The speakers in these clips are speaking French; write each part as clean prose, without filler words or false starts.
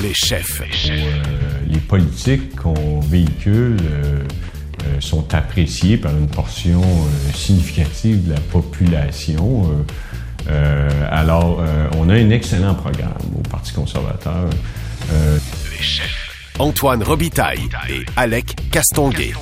Les chefs. Les politiques qu'on véhicule sont appréciées par une portion significative de la population. Alors, on a un excellent programme au Parti conservateur. Les chefs. Antoine Robitaille et Alec Castonguay.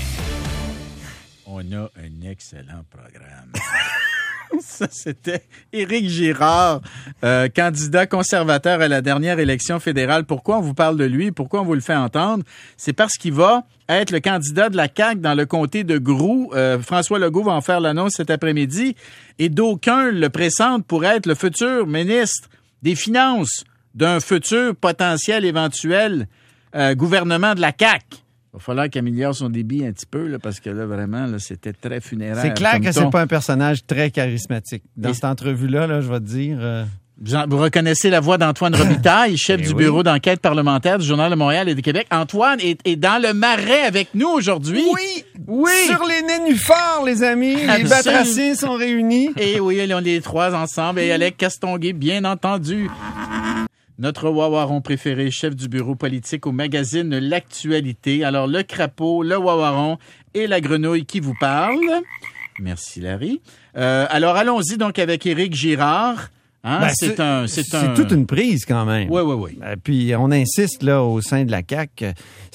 On a un excellent programme. Ça, c'était Éric Girard, candidat conservateur à la dernière élection fédérale. Pourquoi on vous parle de lui? Pourquoi on vous le fait entendre? C'est parce qu'il va être le candidat de la CAQ dans le comté de Groux. François Legault va en faire l'annonce cet après-midi. Et d'aucuns le pressentent pour être le futur ministre des Finances d'un futur potentiel éventuel gouvernement de la CAQ. Il va falloir qu'il améliore son débit un petit peu, là, parce que là, vraiment, là, c'était très funéraire. C'est clair que c'est pas un personnage très charismatique. Dans cette entrevue-là, là, je vais te dire... Vous reconnaissez la voix d'Antoine Robitaille, chef du bureau d'enquête parlementaire du Journal de Montréal et du Québec. Antoine est dans le marais avec nous aujourd'hui. Oui! Sur les nénuphars, les amis. Les batraciens sont réunis. Et oui, on est les trois ensemble. Et Alec Castonguay, bien entendu. Notre wawaron préféré, chef du bureau politique au magazine L'Actualité. Alors, le crapaud, le wawaron et la grenouille qui vous parlent. Merci, Larry. Alors, allons-y donc avec Éric Girard. Hein? C'est toute une prise quand même. Oui. Puis on insiste là au sein de la CAQ,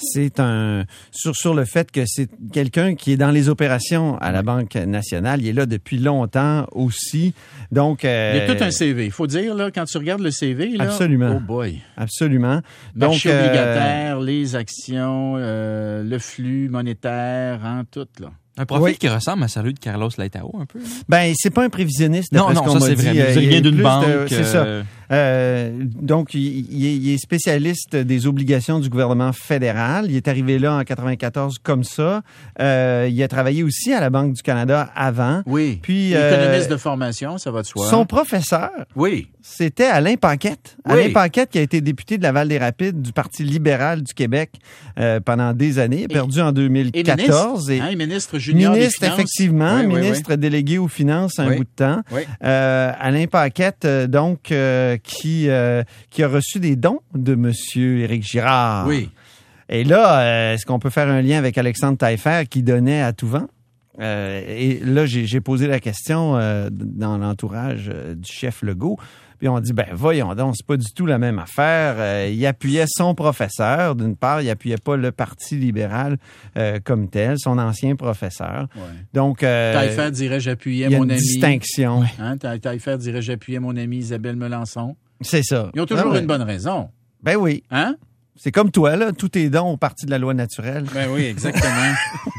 sur le fait que c'est quelqu'un qui est dans les opérations à la Banque nationale. Il est là depuis longtemps aussi. Donc, il y a tout un CV. Il faut dire là, quand tu regardes le CV, là. Absolument. Oh boy. Absolument. Marché obligataire, les actions, le flux monétaire, hein, tout là. Un profil qui ressemble à celui de Carlos Leitao, un peu. Ben, c'est pas un prévisionniste. Non, ça c'est vrai. Il vient d'une banque. C'est ça. Donc, il est spécialiste des obligations du gouvernement fédéral. Il est arrivé là en 94 comme ça. Il a travaillé aussi à la Banque du Canada avant. Oui. Puis, économiste de formation, ça va de soi. Son professeur, c'était Alain Paquette. Alain Paquette qui a été député de Laval-des-Rapides du Parti libéral du Québec pendant des années, perdu en 2014. Et ministre junior des Finances. Effectivement, ministre délégué aux Finances un bout de temps. Alain Paquette, donc, qui a reçu des dons de M. Éric Girard. Oui. Et là, est-ce qu'on peut faire un lien avec Alexandre Taillefer qui donnait à tout vent? Et là, j'ai posé la question dans l'entourage du chef Legault. Puis on dit, voyons donc, c'est pas du tout la même affaire. Il appuyait son professeur, d'une part, il appuyait pas le Parti libéral comme tel, son ancien professeur. Ouais. Donc, Taillefer dirait, j'appuyais mon ami. Il y a une distinction. Hein? Taillefer dirait, j'appuyais mon ami Isabelle Melançon. C'est ça. Ils ont toujours une bonne raison. Ben oui. Hein? C'est comme toi, là, tous tes dons au Parti de la loi naturelle. Ben oui, exactement.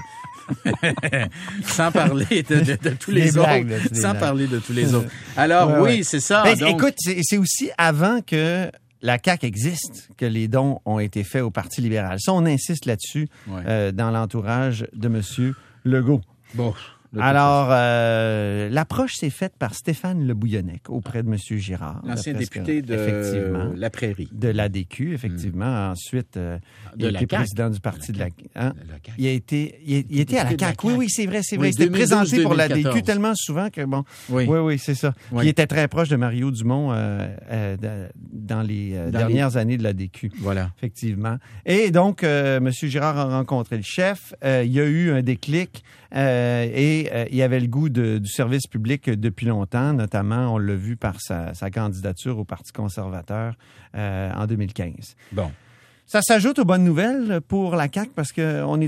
Sans parler de tous les autres. Sans parler de tous les autres. Alors, c'est ça. Ben, donc... Écoute, c'est aussi avant que la CAQ existe que les dons ont été faits au Parti libéral. Ça, on insiste là-dessus dans l'entourage de M. Legault. Bon. Alors, l'approche s'est faite par Stéphane Le Bouillonnec auprès de M. Girard. L'ancien député de la Prairie. De l'ADQ, effectivement. Ensuite, il a été président du Parti de la CAQ. Il était à la CAQ. Oui, c'est vrai. Il était présenté pour l'ADQ tellement souvent que, bon... Oui, c'est ça. Oui. Il était très proche de Mario Dumont dans les dernières années de l'ADQ. Voilà. Effectivement. Et donc, M. Girard a rencontré le chef. Il y a eu un déclic et il avait le goût du service public depuis longtemps, notamment, on l'a vu par sa candidature au Parti conservateur en 2015. Bon. Ça s'ajoute aux bonnes nouvelles pour la CAQ parce que on a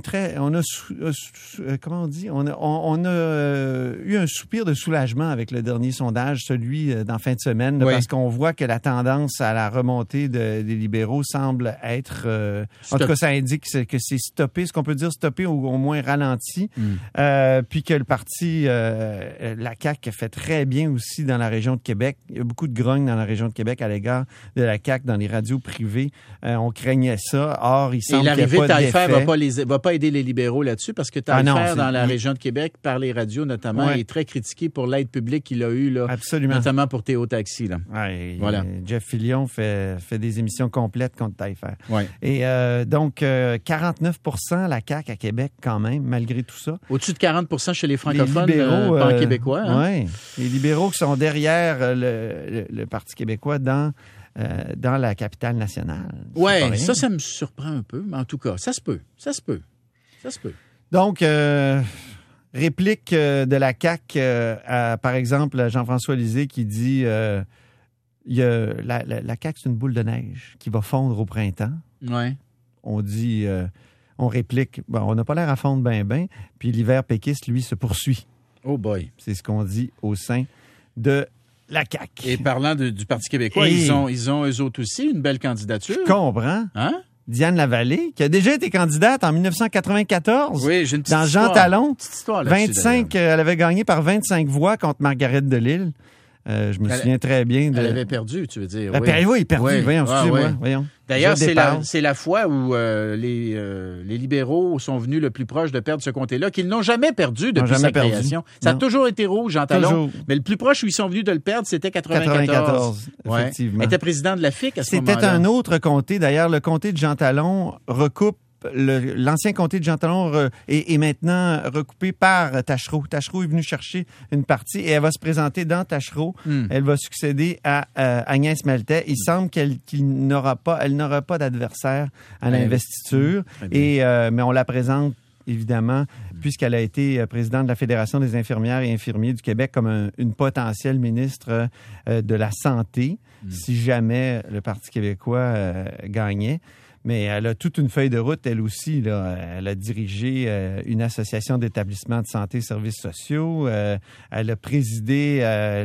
eu un soupir de soulagement avec le dernier sondage, celui d'en fin de semaine, parce qu'on voit que la tendance à la remontée des libéraux semble être, en tout cas, ça indique que c'est stoppé, ce qu'on peut dire stoppé ou au moins ralenti, puis que le parti, la CAQ fait très bien aussi dans la région de Québec. Il y a beaucoup de grogne dans la région de Québec à l'égard de la CAQ dans les radios privées. On craignait ça. Or, il semble qu'il n'y a pas d'effet. Et l'arrivée va pas aider les libéraux là-dessus parce que Taillefer, dans la région de Québec, par les radios notamment, est très critiqué pour l'aide publique qu'il a eue, là, notamment pour Théo Taxi. Là. Ouais, voilà. Jeff Fillion fait des émissions complètes contre Taillefer. Ouais. Et donc, 49% la CAQ à Québec quand même, malgré tout ça. Au-dessus de 40% chez les francophones pan-québécois. Oui, les libéraux qui sont derrière le Parti québécois dans dans la capitale nationale. Oui, ça me surprend un peu, mais en tout cas, ça se peut. Donc, réplique de la CAQ à, par exemple, à Jean-François Lisée qui dit la CAQ, c'est une boule de neige qui va fondre au printemps. Oui. On dit, on réplique, on n'a pas l'air à fondre ben, puis l'hiver péquiste, lui, se poursuit. Oh boy. C'est ce qu'on dit au sein de la CAQ. Et parlant du Parti québécois, ils ont eux autres aussi une belle candidature. Je comprends. Hein? Diane Lavallée, qui a déjà été candidate en 1994 oui, j'ai une petite dans histoire. Jean Talon. Petite histoire 25, elle avait gagné par 25 voix contre Margaret Delille. Je me souviens très bien de... Elle avait perdu, tu veux dire. Oui, perdu. Oui. Voyons, excusez-moi. Voyons. D'ailleurs, c'est la fois où les libéraux sont venus le plus proche de perdre ce comté-là, qu'ils n'ont jamais perdu depuis sa création. Ça a toujours été rouge, Jean Talon. Mais le plus proche où ils sont venus de le perdre, c'était 94. Effectivement. Elle était président de la FIC à ce moment-là. C'était un autre comté. D'ailleurs, le comté de Jean Talon recoupe l'ancien comté de Jean Talon est maintenant recoupé par Taschereau. Taschereau est venu chercher une partie et elle va se présenter dans Taschereau. Elle va succéder à Agnès Maltais. Il semble qu'elle n'aura pas d'adversaire à l'investiture. Mais on la présente évidemment, puisqu'elle a été présidente de la Fédération des infirmières et infirmiers du Québec comme une potentielle ministre de la Santé, si jamais le Parti québécois gagnait. Mais elle a toute une feuille de route, elle aussi. Là. Elle a dirigé une association d'établissements de santé et services sociaux. Elle a présidé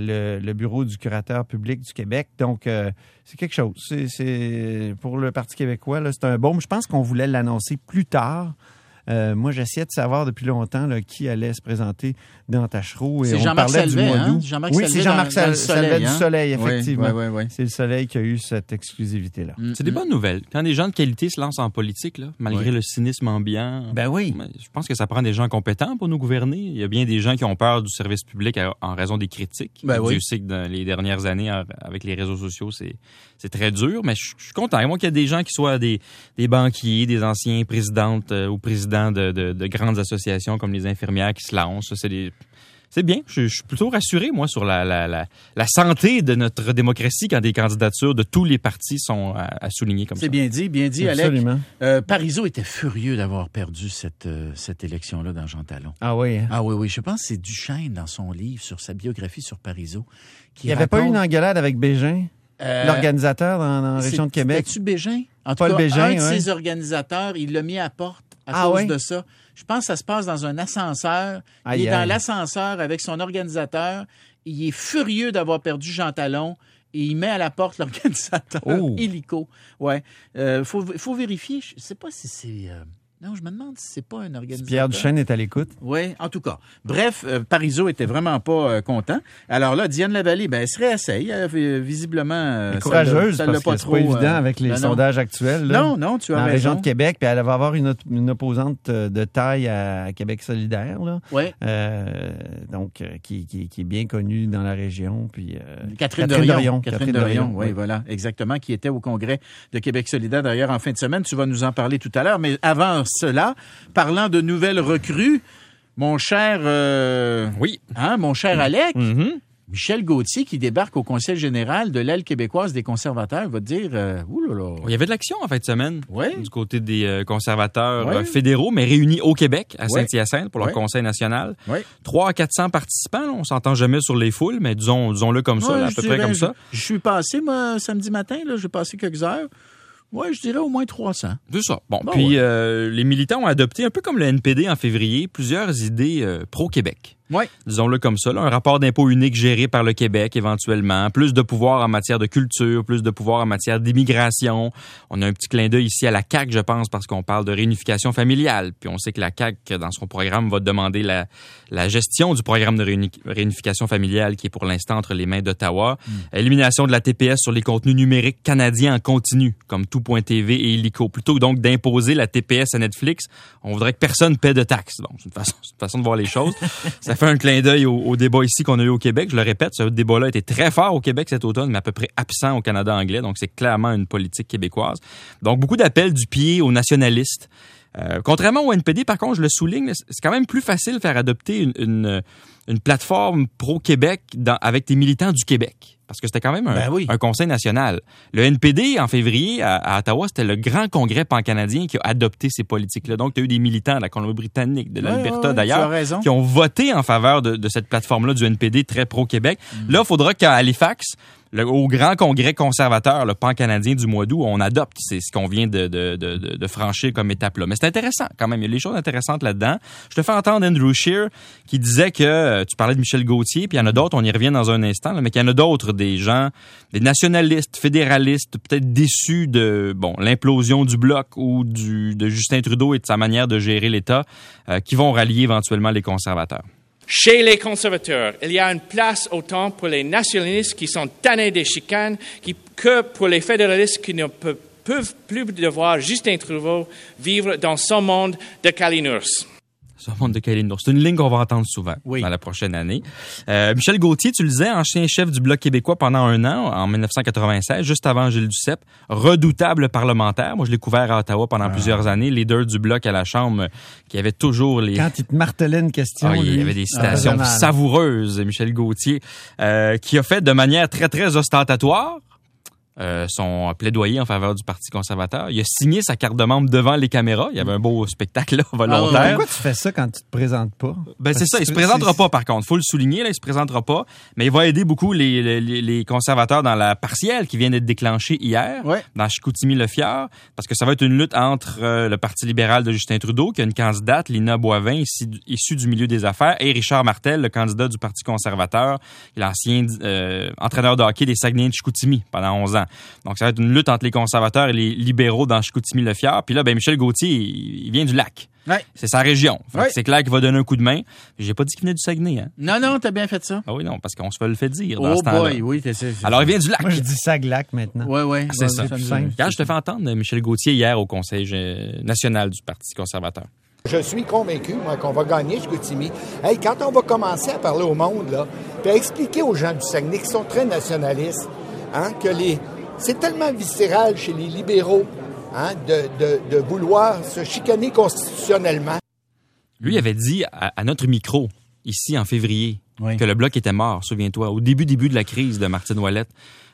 le bureau du curateur public du Québec. Donc, c'est quelque chose. C'est pour le Parti québécois, là, c'est un baume. Je pense qu'on voulait l'annoncer plus tard. Moi, j'essayais de savoir depuis longtemps là, qui allait se présenter dans Taschereau. C'est Jean-Marc Salvet, hein? Oui, c'est Jean-Marc Salvet du Soleil, effectivement. Oui. C'est le Soleil qui a eu cette exclusivité-là. C'est des bonnes nouvelles. Quand des gens de qualité se lancent en politique, là, malgré le cynisme ambiant, je pense que ça prend des gens compétents pour nous gouverner. Il y a bien des gens qui ont peur du service public en raison des critiques. Dieu sait que dans les dernières années, avec les réseaux sociaux, c'est très dur, mais je suis content. Moi, qu'il y ait des gens qui soient des banquiers, des anciens présidentes ou présidents de grandes associations comme les infirmières qui se lancent. C'est bien. Je suis plutôt rassuré, moi, sur la santé de notre démocratie quand des candidatures de tous les partis sont à souligner comme ça. C'est bien dit, Absolument. Alec. Parizeau était furieux d'avoir perdu cette élection-là dans Jean Talon. Ah oui? Ah oui. Je pense que c'est Duchesne, dans son livre, sur sa biographie sur Parizeau. Il n'y avait pas eu une engueulade avec Bégin? L'organisateur dans la région de Québec. C'était-tu Bégin? En tout Paul cas, Bégin, un de ses organisateurs, il l'a mis à porte à cause de ça. Je pense que ça se passe dans un ascenseur. Il est dans l'ascenseur avec son organisateur. Il est furieux d'avoir perdu Jean Talon et il met à la porte l'organisateur illico. Ouais. Faut vérifier. Je ne sais pas si c'est... Non, je me demande si c'est pas un organisateur. Pierre Duchesne est à l'écoute. Oui, en tout cas. Bref, Parizeau était vraiment pas content. Alors là, Diane Lavallée, elle se réessaye. Visiblement... courageuse, parce que c'est pas évident avec les sondages actuels. Là, non, tu as raison. Dans la région de Québec, puis elle va avoir une opposante de taille à Québec solidaire. Là. Oui. Donc, qui est bien connue dans la région. Puis, Catherine Dorion. Catherine Dorion, oui, voilà, exactement, qui était au Congrès de Québec solidaire, d'ailleurs, en fin de semaine. Tu vas nous en parler tout à l'heure, mais avant cela, parlant de nouvelles recrues, mon cher Alec, Michel Gauthier, qui débarque au Conseil général de l'aile québécoise des conservateurs, va te dire, oulala. Il y avait de l'action en fin de semaine du côté des conservateurs fédéraux, mais réunis au Québec, à Saint-Hyacinthe, pour leur conseil national. 300 à 400 participants, là, on s'entend jamais sur les foules, mais disons-le comme ça, à peu près comme ça. Je suis passé, moi, samedi matin, j'ai passé quelques heures. Oui, je dirais au moins 300. C'est ça. Bon, puis les militants ont adopté, un peu comme le NPD en février, plusieurs idées pro-Québec. Oui. Disons-le comme ça, là, un rapport d'impôt unique géré par le Québec éventuellement, plus de pouvoir en matière de culture, plus de pouvoir en matière d'immigration. On a un petit clin d'œil ici à la CAQ, je pense, parce qu'on parle de réunification familiale. Puis on sait que la CAQ, dans son programme, va demander la gestion du programme de réunification familiale qui est pour l'instant entre les mains d'Ottawa. Élimination de la TPS sur les contenus numériques canadiens en continu, comme Tout.tv et Illico. Plutôt que donc d'imposer la TPS à Netflix, on voudrait que personne paie de taxes. Donc, c'est une façon de voir les choses. Ça fait un clin d'œil au débat ici qu'on a eu au Québec. Je le répète, ce débat-là était très fort au Québec cet automne, mais à peu près absent au Canada anglais. Donc, c'est clairement une politique québécoise. Donc, beaucoup d'appels du pied aux nationalistes. Contrairement au NPD, par contre, je le souligne, c'est quand même plus facile de faire adopter une plateforme pro-Québec avec des militants du Québec. Parce que c'était quand même un conseil national. Le NPD, en février, à Ottawa, c'était le grand congrès pan-canadien qui a adopté ces politiques-là. Donc, tu as eu des militants de la Colombie-Britannique, de l'Alberta d'ailleurs, qui ont voté en faveur de cette plateforme-là du NPD très pro-Québec. Là, il faudra qu'à Halifax, au grand congrès conservateur, le pan-canadien du mois d'août, on adopte. C'est ce qu'on vient de franchir comme étape-là. Mais c'est intéressant quand même. Il y a des choses intéressantes là-dedans. Je te fais entendre Andrew Scheer qui disait que tu parlais de Michel Gauthier, puis il y en a d'autres, on y revient dans un instant, là, mais qu'il y en a d'autres, des gens, des nationalistes, fédéralistes, peut-être déçus de l'implosion du Bloc ou de Justin Trudeau et de sa manière de gérer l'État, qui vont rallier éventuellement les conservateurs. Chez les conservateurs, il y a une place autant pour les nationalistes qui sont tannés des chicanes que pour les fédéralistes qui ne peuvent plus devoir Justin Trudeau vivre dans son monde de calinours. Ce monde de Kalinours. C'est une ligne qu'on va entendre souvent dans la prochaine année. Michel Gauthier, tu le disais, ancien chef du Bloc québécois pendant 1 an, en 1996, juste avant Gilles Duceppe. Redoutable parlementaire. Moi, je l'ai couvert à Ottawa pendant plusieurs années. Leader du Bloc à la Chambre, qui avait toujours les... Quand il te martelait une question, il y avait des citations savoureuses, Michel Gauthier, qui a fait de manière très, très ostentatoire son plaidoyer en faveur du Parti conservateur. Il a signé sa carte de membre devant les caméras. Il y avait un beau spectacle là, volontaire. Pourquoi tu fais ça quand tu te présentes pas? C'est ça. Il se présentera pas, par contre. Faut le souligner, là, il se présentera pas. Mais il va aider beaucoup les conservateurs dans la partielle qui vient d'être déclenchée hier, dans Chicoutimi-Le-Fjord, parce que ça va être une lutte entre le Parti libéral de Justin Trudeau, qui a une candidate, Lina Boivin, issue du milieu des affaires, et Richard Martel, le candidat du Parti conservateur, l'ancien entraîneur de hockey des Saguenayens de Chicoutimi pendant 11 ans. Donc, ça va être une lutte entre les conservateurs et les libéraux dans Chicoutimi-Le-Fjord. Puis là, Michel Gauthier, il vient du lac. Ouais. C'est sa région. C'est clair qu'il va donner un coup de main. J'ai pas dit qu'il venait du Saguenay, hein? Non, t'as bien fait ça. Ah oui, non, parce qu'on se fait le fait dire dans ce temps-là. Oui, Alors, il vient du lac. Moi, je dis Saglac maintenant. Oui. C'est ça. Quand je te fais entendre Michel Gauthier hier au Conseil national du Parti conservateur. Je suis convaincu, moi, qu'on va gagner Chicoutimi. Hey, quand on va commencer à parler au monde, là, puis à expliquer aux gens du Saguenay qui sont très nationalistes, que c'est tellement viscéral chez les libéraux de vouloir se chicaner constitutionnellement. Lui avait dit à notre micro, ici en février, que le Bloc était mort, souviens-toi, au début de la crise de Martine Ouellette.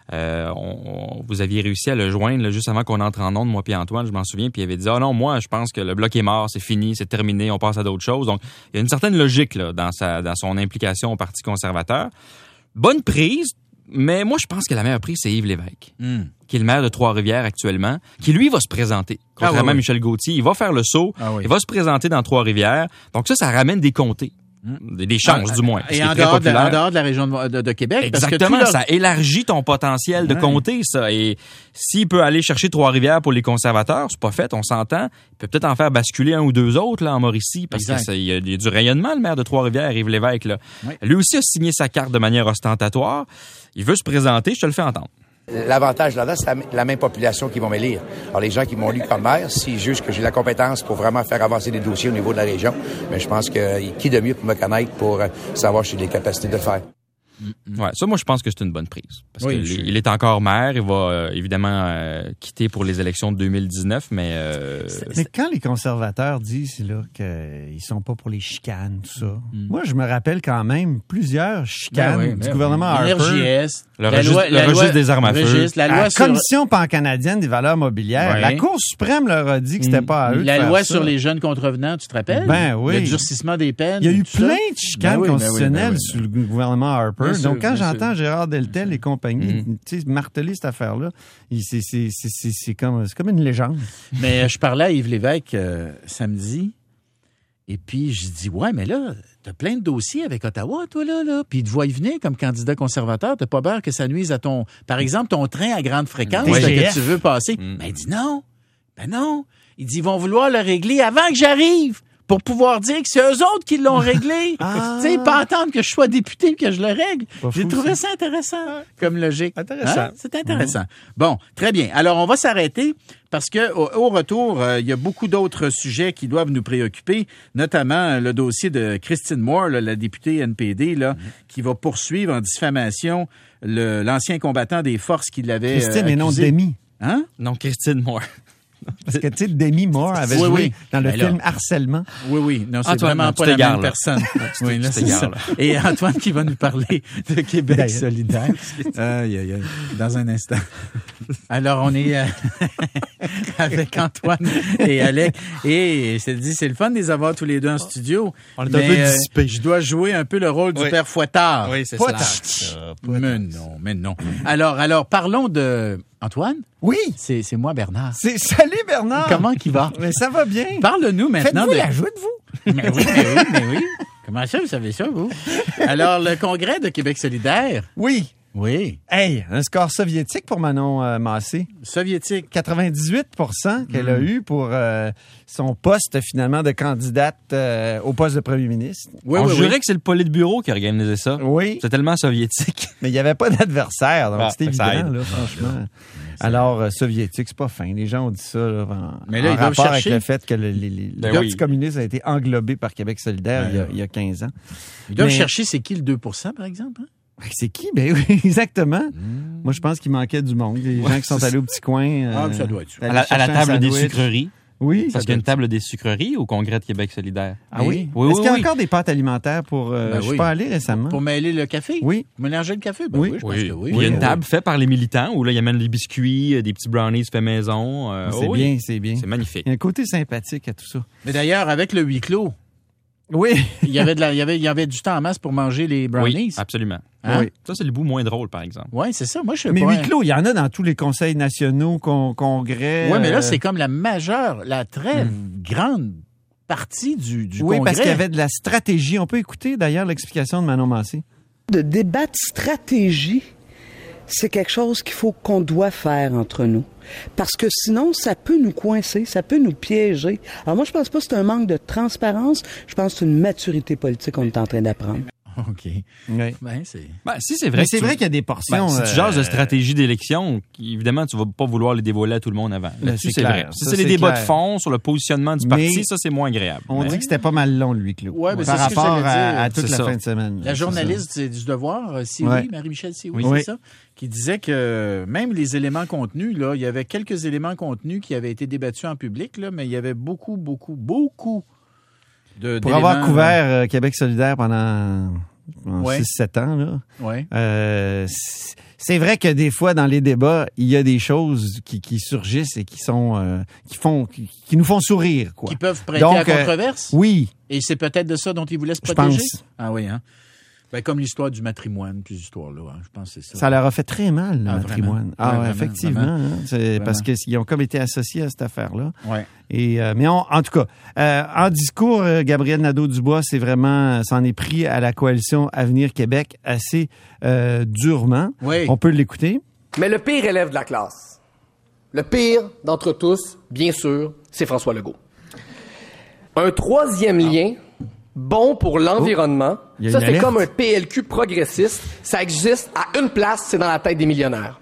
Vous aviez réussi à le joindre là, juste avant qu'on entre en onde, moi puis Antoine, je m'en souviens, puis il avait dit « Ah non, moi, je pense que le Bloc est mort, c'est fini, c'est terminé, on passe à d'autres choses. » Donc, il y a une certaine logique là, dans son implication au Parti conservateur. Bonne prise, mais moi, je pense que la meilleure prise, c'est Yves Lévesque, qui est le maire de Trois-Rivières actuellement, qui, lui, va se présenter. Contrairement à Michel Gauthier, il va faire le saut, il va se présenter dans Trois-Rivières. Donc ça ramène des comtés. Des chances, du moins. Et en dehors de la région de Québec. Exactement, parce que ça élargit ton potentiel de comté, ça. Et s'il peut aller chercher Trois-Rivières pour les conservateurs, c'est pas fait, on s'entend. Il peut peut-être en faire basculer 1 ou 2 autres là en Mauricie, parce qu'il y a du rayonnement, le maire de Trois-Rivières, Yves Lévesque. Là. Oui. Lui aussi a signé sa carte de manière ostentatoire. Il veut se présenter, je te le fais entendre. L'avantage là-dedans, c'est la même population qui vont m'élire. Alors, les gens qui m'ont élu comme maire, s'ils jugent que j'ai la compétence pour vraiment faire avancer des dossiers au niveau de la région, mais je pense que qui de mieux pour me connaître pour savoir si j'ai les capacités de le faire. Ouais, ça, moi, je pense que c'est une bonne prise. Parce qu'il est encore maire, il va évidemment quitter pour les élections de 2019, mais... Mais quand les conservateurs disent là qu'ils sont pas pour les chicanes, tout ça, moi, je me rappelle quand même plusieurs chicanes du gouvernement Harper. RJS, le registre des armes à feu. La Commission pan-canadienne des valeurs mobilières. La Cour suprême leur a dit que c'était pas à eux de faire ça. La loi sur les jeunes contrevenants, tu te rappelles? Ben oui. Le durcissement des peines. Il y a eu plein de chicanes constitutionnelles sur le gouvernement Harper. Donc, quand j'entends Gérard Deltel et compagnie marteler cette affaire-là, c'est comme une légende. Mais je parlais à Yves Lévesque samedi, et puis je dis, ouais, mais là, t'as plein de dossiers avec Ottawa, toi, là. Puis il te voit y venir comme candidat conservateur. T'as pas peur que ça nuise à par exemple, ton train à grande fréquence que tu veux passer. Mais il dit non. Ben non. Il dit, ils vont vouloir le régler avant que j'arrive. Pour pouvoir dire que c'est eux autres qui l'ont réglé. Tu sais, pas attendre que je sois député et que je le règle. J'ai trouvé ça intéressant comme logique. Intéressant. C'est intéressant. Bon, très bien. Alors, on va s'arrêter parce que au retour, il y a beaucoup d'autres sujets qui doivent nous préoccuper, notamment le dossier de Christine Moore, la députée NPD, qui va poursuivre en diffamation l'ancien combattant des forces qui l'avait Christine accusé. et non Demi. Hein? Non, Christine Moore. Parce que, tu sais, Demi Moore avait joué dans le film Harcèlement. Oui. Non, c'est Antoine, vraiment pas la même personne. Oui, là, c'est ça. Et Antoine qui va nous parler de Québec solidaire. Dans un instant. Alors, on est avec Antoine et Alec. Et c'est le fun de les avoir tous les deux en studio. On est un peu dissipés. Je dois jouer un peu le rôle du père Fouettard. Oui, c'est ça. Mais non. Alors, parlons de... Antoine? Oui. C'est moi, Bernard. Salut, Bernard. Comment qu'il va? Mais ça va bien. Parle-nous maintenant. Faites-vous la joute, vous? Mais oui. Comment ça, vous savez ça, vous? Alors, le congrès de Québec solidaire. Oui. Hey, un score soviétique pour Manon Massé. Soviétique. 98% qu'elle a eu pour son poste, finalement, de candidate au poste de premier ministre. On jurait que c'est le Politburo qui organisait ça. Oui. C'est tellement soviétique. Mais il n'y avait pas d'adversaire, donc c'est évident, là, franchement. Alors, soviétique, c'est pas fin. Les gens ont dit ça là, mais là, en ils doivent rapport chercher... avec le fait que le Parti communiste a été englobé par Québec solidaire il y a 15 ans. Ils doivent chercher c'est qui le 2%, par exemple? Hein? C'est qui? Ben oui, exactement. Moi, je pense qu'il manquait du monde. Les gens qui sont allés au petit coin. Ça doit être ça. À la table des sucreries. Oui. Parce qu'il y a une table des sucreries au congrès de Québec solidaire. Ah oui? Est-ce qu'il y a encore des pâtes alimentaires pour... je suis pas allé récemment. Pour mêler le café? Oui. Mélanger le café? Oui. Je pense que oui. Il y a une table faite par les militants où là, ils amènent des biscuits, des petits brownies faits maison. C'est bien. C'est magnifique. Il y a un côté sympathique à tout ça. Mais d'ailleurs, avec le huis clos... Oui. il y avait du temps en masse pour manger les brownies. Oui, absolument. Hein? Oui. Ça, c'est le bout moins drôle, par exemple. Oui, c'est ça. Moi, je sais mais pas. Mais huis clos, il y en a dans tous les conseils nationaux, congrès. Oui, mais là, c'est comme la très grande partie du congrès. Oui, parce qu'il y avait de la stratégie. On peut écouter, d'ailleurs, l'explication de Manon Massé. De débattre stratégie, c'est quelque chose qu'on doit faire entre nous. Parce que sinon, ça peut nous coincer, ça peut nous piéger. Alors moi, je pense pas que c'est un manque de transparence, je pense que c'est une maturité politique qu'on est en train d'apprendre. OK. Oui. Si c'est vrai. Mais c'est vrai qu'il y a des portions. Si tu jases de stratégie d'élection, évidemment, tu vas pas vouloir les dévoiler à tout le monde avant. Là-dessus, c'est vrai. Si c'est les débats de fond sur le positionnement du parti, ça, c'est moins agréable. On dit que c'était pas mal long, le huis clos. Ouais, mais par c'est rapport ce que à toute la fin de semaine. La journaliste du Devoir, Sioui, Marie-Michel Sioui, c'est ça, qui disait que même les éléments contenus, là, il y avait quelques éléments contenus qui avaient été débattus en public, là, mais il y avait beaucoup de pour avoir couvert Québec solidaire pendant 6-7 ans, là. C'est vrai que des fois, dans les débats, il y a des choses qui surgissent et qui nous font sourire, quoi. Qui peuvent prêter à controverse? Oui. Et c'est peut-être de ça dont ils voulaient se protéger? Je pense. Ah oui, hein? Ben, comme l'histoire du matrimoine, puis histoires-là, hein, je pense que c'est ça. Ça leur a fait très mal, le matrimoine. Vraiment, effectivement. Vraiment. Hein, c'est parce qu'ils ont comme été associés à cette affaire-là. Ouais. Et, mais en tout cas, en discours, Gabriel Nadeau-Dubois s'en est pris à la coalition Avenir Québec assez durement. Oui. On peut l'écouter. Mais le pire élève de la classe, le pire d'entre tous, bien sûr, c'est François Legault. Un troisième lien... bon pour l'environnement. Ça, c'est comme un PLQ progressiste. Ça existe à une place, c'est dans la tête des millionnaires.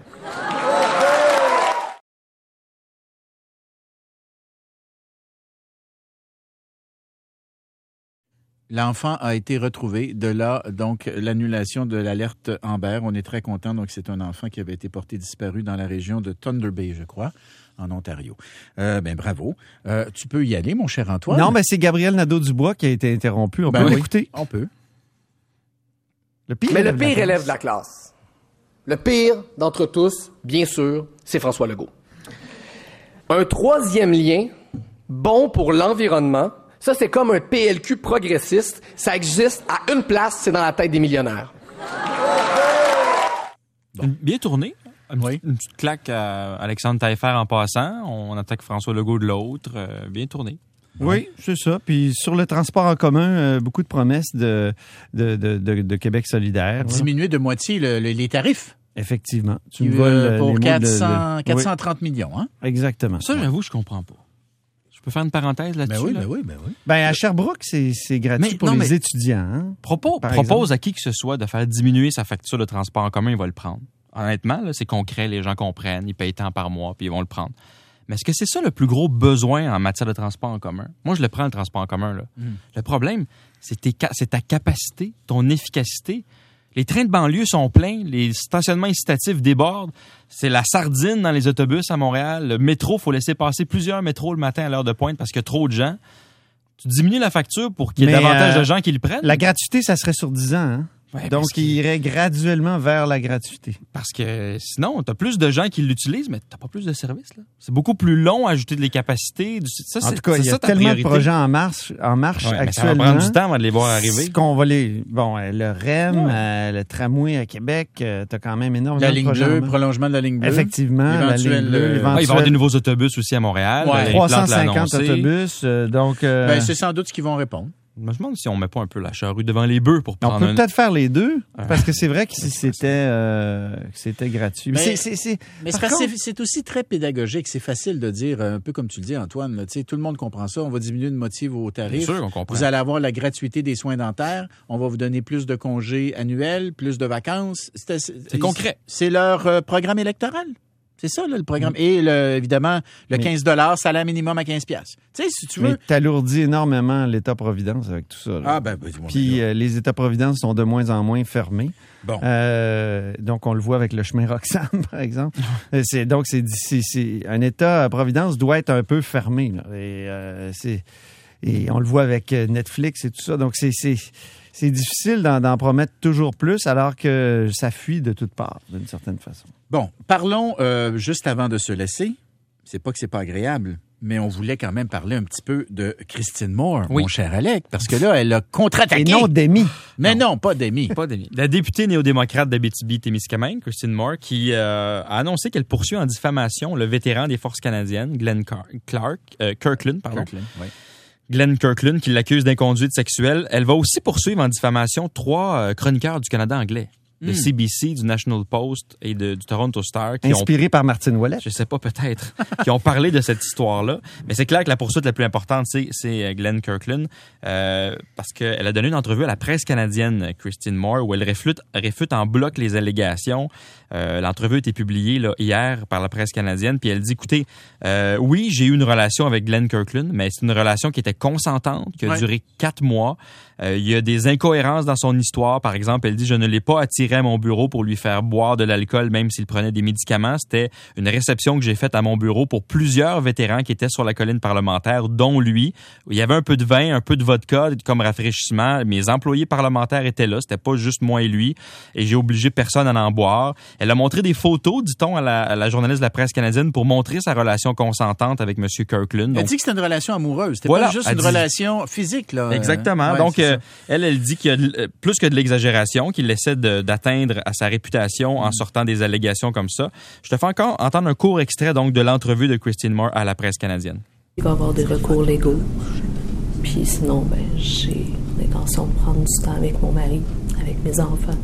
L'enfant a été retrouvé. De là, donc, l'annulation de l'alerte Amber. On est très content. Donc, c'est un enfant qui avait été porté disparu dans la région de Thunder Bay, je crois, en Ontario. Bravo. Tu peux y aller, mon cher Antoine. Non, mais c'est Gabriel Nadeau-Dubois qui a été interrompu. On peut l'écouter. On peut. Le pire élève de la classe. Le pire d'entre tous, bien sûr, c'est François Legault. Un troisième lien, bon pour l'environnement. Ça, c'est comme un PLQ progressiste. Ça existe à une place, c'est dans la tête des millionnaires. Bien tourné. Une petite claque à Alexandre Taillefer en passant. On attaque François Legault de l'autre. Bien tourné. Oui, c'est ça. Puis sur le transport en commun, beaucoup de promesses de Québec solidaire. Diminuer de moitié les tarifs. Effectivement. Tu me pour 430 millions, hein? Exactement. Ça, j'avoue, je comprends pas. Je peux faire une parenthèse là-dessus? Ben oui. Ben, à Sherbrooke, c'est gratuit pour les étudiants. Hein? Propose à qui que ce soit de faire diminuer sa facture de transport en commun, il va le prendre. Honnêtement, là, c'est concret, les gens comprennent, ils payent tant par mois, puis ils vont le prendre. Mais est-ce que c'est ça le plus gros besoin en matière de transport en commun? Moi, je le prends, le transport en commun. Là. Le problème, c'est ta capacité, ton efficacité. Les trains de banlieue sont pleins, les stationnements incitatifs débordent. C'est la sardine dans les autobus à Montréal. Le métro, faut laisser passer plusieurs métros le matin à l'heure de pointe parce qu'il y a trop de gens. Tu diminues la facture pour qu'il y ait davantage de gens qui le prennent. La gratuité, ça serait sur 10 ans, hein? Ouais, donc, il irait graduellement vers la gratuité. Parce que sinon, t'as plus de gens qui l'utilisent, mais t'as pas plus de services, là. C'est beaucoup plus long à ajouter des capacités. En tout cas, il y a tellement de projets en marche actuellement. Ça va prendre du temps avant de les voir arriver. Qu'on va le REM, le tramway à Québec, t'as quand même énormément de projets. La ligne bleue, prolongement de la ligne bleue. Effectivement, la ligne bleue. Il va y avoir des nouveaux autobus aussi à Montréal. 350 autobus. C'est sans doute ce qu'ils vont répondre. Je me demande si on met pas un peu la charrue devant les bœufs pour prendre. On peut peut-être faire les deux, parce que c'est vrai que si c'était gratuit. Mais c'est aussi très pédagogique. C'est facile de dire, un peu comme tu le dis, Antoine, là, tout le monde comprend ça. On va diminuer le motif au tarif. Bien sûr qu'on comprend. Vous allez avoir la gratuité des soins dentaires. On va vous donner plus de congés annuels, plus de vacances. C'est concret. C'est leur programme électoral. C'est ça, là, le programme. Et évidemment, le 15 $, salaire minimum à 15 $. Tu sais, si tu veux. Mais t'alourdis énormément l'État-providence avec tout ça. Là. Puis les États-providence sont de moins en moins fermés. Bon. Donc, on le voit avec le chemin Roxham, par exemple. Donc, un État-providence doit être un peu fermé. Là. Et on le voit avec Netflix et tout ça. Donc, c'est difficile d'en promettre toujours plus alors que ça fuit de toutes parts, d'une certaine façon. Bon, parlons juste avant de se laisser. C'est pas que c'est pas agréable, mais on voulait quand même parler un petit peu de Christine Moore, mon cher Alec, parce que là, elle a contre-attaqué. Et non d'Amy. Mais non, pas d'Amy. Pas d'Amy. La députée néo-démocrate d'Abitibi-Témiscamingue, Christine Moore, qui a annoncé qu'elle poursuit en diffamation le vétéran des forces canadiennes, Glenn Kirkland. Oui. Glenn Kirkland, qui l'accuse d'inconduite sexuelle. Elle va aussi poursuivre en diffamation 3 chroniqueurs du Canada anglais. De CBC, du National Post et du Toronto Star. Inspiré par Martine Ouellet. Je sais pas, peut-être. Qui ont parlé de cette histoire-là. Mais c'est clair que la poursuite la plus importante, c'est Glenn Kirkland. Parce qu'elle a donné une entrevue à la presse canadienne, Christine Moore, où elle réfute en bloc les allégations. L'entrevue a été publiée là, hier par la presse canadienne. Puis elle dit, écoutez, oui, j'ai eu une relation avec Glenn Kirkland, mais c'est une relation qui était consentante, qui a duré 4 mois. Il y a des incohérences dans son histoire. Par exemple, elle dit, je ne l'ai pas attiré à mon bureau pour lui faire boire de l'alcool, même s'il prenait des médicaments. C'était une réception que j'ai faite à mon bureau pour plusieurs vétérans qui étaient sur la colline parlementaire, dont lui. Il y avait un peu de vin, un peu de vodka comme rafraîchissement. Mes employés parlementaires étaient là. C'était pas juste moi et lui. Et j'ai obligé personne à en boire. Elle a montré des photos, dit-on, à la journaliste de la presse canadienne pour montrer sa relation consentante avec M. Kirkland. Elle dit que c'était une relation amoureuse. C'était pas juste une relation physique, là. Exactement. Donc, elle dit qu'il y a plus que de l'exagération, qu'il essaie d'atteindre à sa réputation en sortant des allégations comme ça. Je te fais encore entendre un court extrait donc de l'entrevue de Christine Moore à la presse canadienne. Il va y avoir des recours légaux. Puis sinon, j'ai l'intention de prendre du temps avec mon mari, avec mes enfants,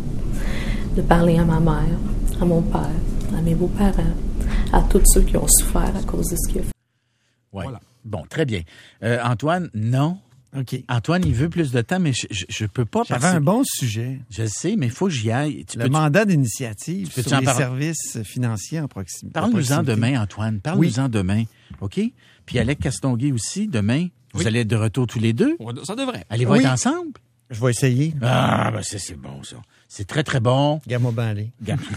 de parler à ma mère, à mon père, à mes beaux-parents, à tous ceux qui ont souffert à cause de ce qu'il a fait. Ouais. Voilà. Bon, très bien. Antoine, non. OK. Antoine, il veut plus de temps, mais je peux pas. J'avais un bon sujet. Je sais, mais il faut que j'y aille. Le mandat d'initiative sur les services financiers en proximité. Parle-nous-en demain, Antoine. Parle-nous-en demain. OK? Puis Alec Castonguay aussi, demain. Vous allez être de retour tous les deux? Ça devrait. Allez-vous être ensemble? Je vais essayer. Ah, ben c'est bon, ça. C'est très, très bon. Gamma Ballet.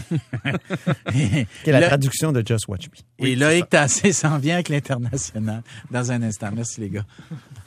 Qui est la traduction de Just Watch Me. Et Loïc Tassé s'en vient avec l'International dans un instant. Merci, les gars.